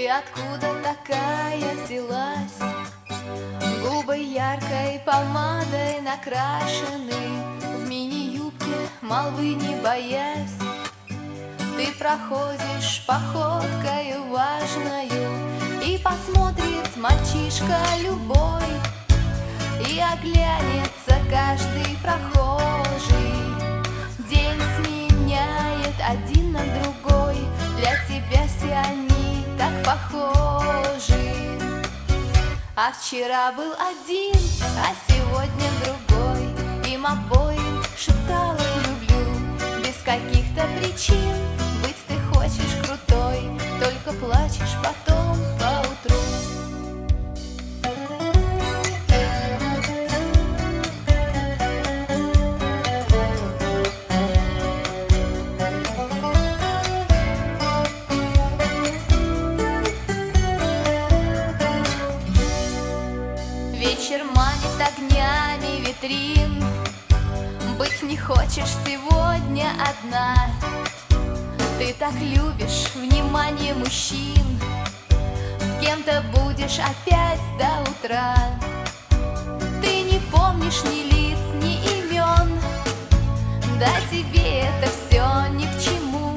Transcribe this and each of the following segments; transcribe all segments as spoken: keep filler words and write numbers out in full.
откуда такая взялась? Губы яркой помадой накрашены, в мини-юбке молвы не боясь. Ты проходишь походкою важною, и посмотрит мальчишка любой, и оглянется каждый прохожий. День сменяет один на другой, для тебя все они так похожи. А вчера был один, а сегодня другой, им обоим шептала люблю. Без каких-то причин быть ты хочешь крутой, только плачешь потом поутру. Вечер манит огнями витрин, быть не хочешь сегодня одна. Ты так любишь внимание мужчин, с кем-то будешь опять до утра. Ты не помнишь ни лиц, ни имен, да тебе это все ни к чему.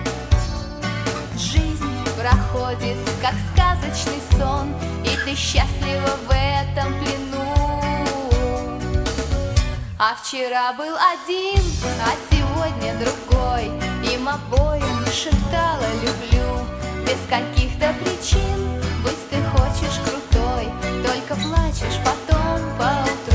Жизнь проходит, как сказочный сон, и ты счастлива в этом плену. А вчера был один, а сегодня другой, им обоим шептала люблю. Без каких-то причин быть ты хочешь крутой, только плачешь потом поутру.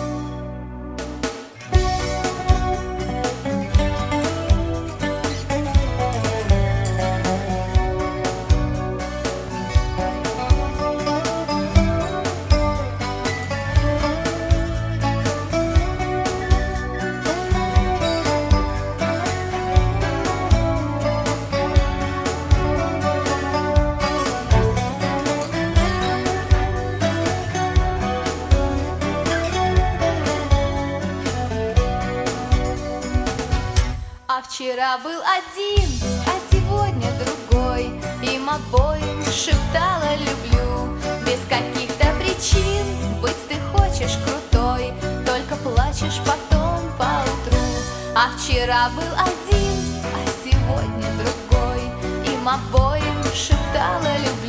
А вчера был один, а сегодня другой, им обоим шептала люблю. Без каких-то причин быть ты хочешь крутой, только плачешь потом поутру. А вчера был один, а сегодня другой, им обоим шептала люблю.